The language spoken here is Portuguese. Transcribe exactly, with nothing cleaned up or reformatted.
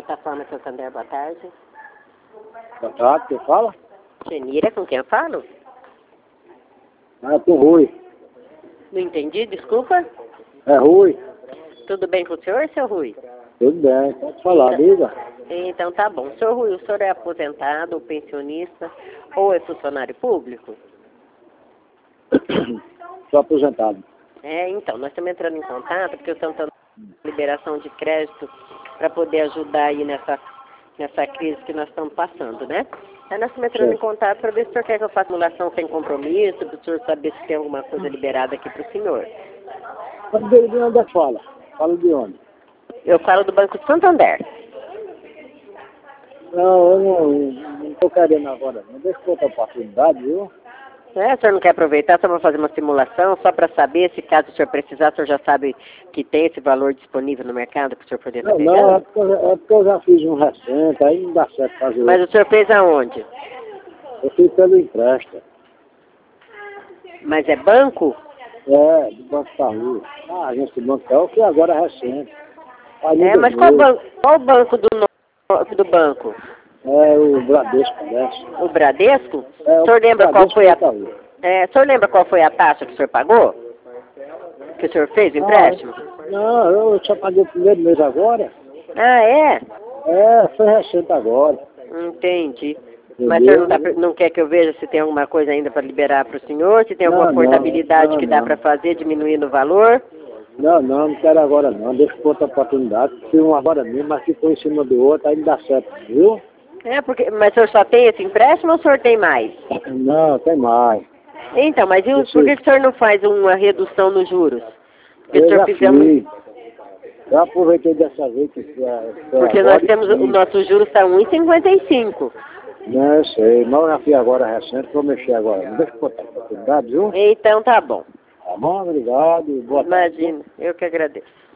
Plataforma Santander, boa tarde. Boa tarde, quem fala? Genira, com quem eu falo? Ah, com Rui. Não entendi, desculpa. É Rui. Tudo bem com o senhor, seu Rui? Tudo bem, pode falar, diga. Então tá bom. Senhor Rui, o senhor é aposentado ou pensionista ou é funcionário público? Sou aposentado. É, então, nós estamos entrando em contato porque o Santander tem liberação de crédito para poder ajudar aí nessa, nessa crise que nós estamos passando, né? Aí nós estamos entrando Sim. em contato para ver se o senhor quer que eu faça simulação sem compromisso, para o senhor saber se tem alguma coisa liberada aqui para o senhor. Mas de de onde é que fala? Fala de onde? Eu falo do Banco Santander. Não, eu não, não tô querendo agora, não. Deixa eu outra oportunidade, viu? É, o senhor não quer aproveitar só para fazer uma simulação, só para saber se caso o senhor precisar, o senhor já sabe que tem esse valor disponível no mercado para o senhor poder estar Não, pegando? não, é porque, eu já- é porque eu já fiz um recente, aí não dá certo fazer Mas outro. o senhor fez aonde? Eu fiz pelo empréstimo. Mas é banco? É, do Banco Itaú. Ah, a gente do Banco Itaú, que agora é recente. Aí É, não mas deu qual jeito. banco, qual banco do, no- do banco? É o Bradesco, parece. O Bradesco? É O o senhor lembra qual Bradesco foi do a... Itaú. É, o senhor lembra qual foi a taxa que o senhor pagou? Que o senhor fez o Ah, empréstimo? não, eu só paguei o primeiro mês agora. Ah, é? É, foi recente agora. Entendi. Mas o senhor não, tá, não quer que eu veja se tem alguma coisa ainda para liberar para o senhor? Se tem alguma Não, não, portabilidade não, que dá não. para fazer diminuindo o valor? Não, não, não quero agora não. Deixa eu outra oportunidade. Fiz um agora mesmo, mas ficou em cima do outro, aí não dá certo, viu? É, porque, mas o senhor só tem esse empréstimo ou o senhor tem mais? Não, tem mais. Então, mas e o, Esse, por que, que o senhor não faz uma redução nos juros? Porque o eu senhor já fizer um... fiz. Eu aproveitei dessa vez que foi, foi Porque agora nós temos, e o fiz. nosso juros está um vírgula cinquenta e cinco. Não, eu sei, mas eu já fiz agora recente, vou mexer agora. Deixa eu botar a oportunidade, viu? Então tá bom. Tá bom, obrigado. Boa tarde. Imagina, eu que agradeço.